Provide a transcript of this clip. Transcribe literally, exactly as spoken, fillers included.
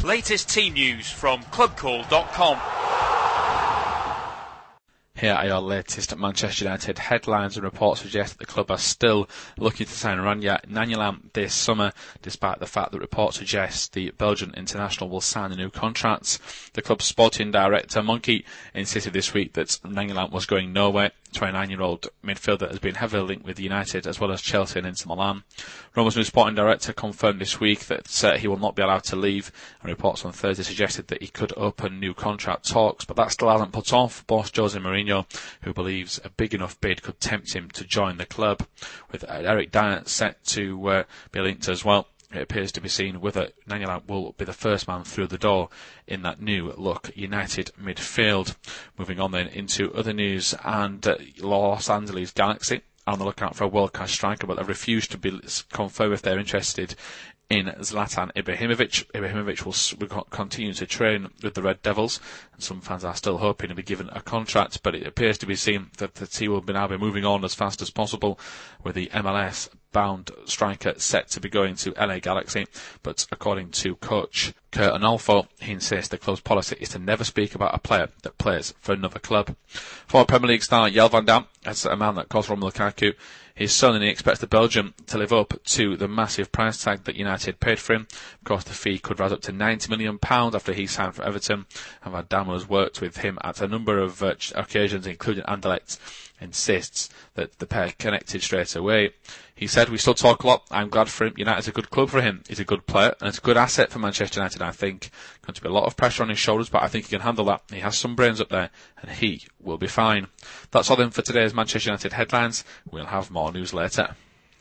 Latest team news from club call dot com. Here are your latest Manchester United headlines, and reports suggest that the club are still looking to sign Rania Nainggolan this summer, despite the fact that reports suggest the Belgian international will sign a new contract. The club's sporting director, Monkey, insisted this week that Nainggolan was going nowhere. twenty-nine-year-old midfielder has been heavily linked with United as well as Chelsea and Inter Milan. Roma's new sporting director confirmed this week that uh, he will not be allowed to leave, and reports on Thursday suggested that he could open new contract talks, but that still hasn't put off boss Jose Mourinho, who believes a big enough bid could tempt him to join the club. With Eric Dyer set to uh, be linked as well, it appears to be seen whether Nainggolan will be the first man through the door in that new-look United midfield. Moving on then into other news, and uh, Los Angeles Galaxy are on the lookout for a world-class striker, but they've refused to be confirmed if they're interested in Zlatan Ibrahimovic. Ibrahimovic will, will continue to train with the Red Devils, and some fans are still hoping to be given a contract, but it appears to be seen that the team will be now be moving on as fast as possible, with the M L S bound striker set to be going to L A Galaxy. But according to coach Kurt Onalfo, he insists the club's policy is to never speak about a player that plays for another club. Former Premier League star Jelle van Dam, as a man that cost Romelu Lukaku his son, and he expects the Belgian to live up to the massive price tag that United paid for him. Of course, the fee could rise up to ninety million pounds after he signed for Everton, and Van Dam has worked with him at a number of uh, occasions, including Anderlecht. Insists that the pair connected straight away. He said, "We still talk a lot. I'm glad for him. United's a good club for him. He's a good player, and it's a good asset for Manchester United, I think. Going to be a lot of pressure on his shoulders, but I think he can handle that. He has some brains up there, and he will be fine." That's all then for today's Manchester United headlines. We'll have more news later.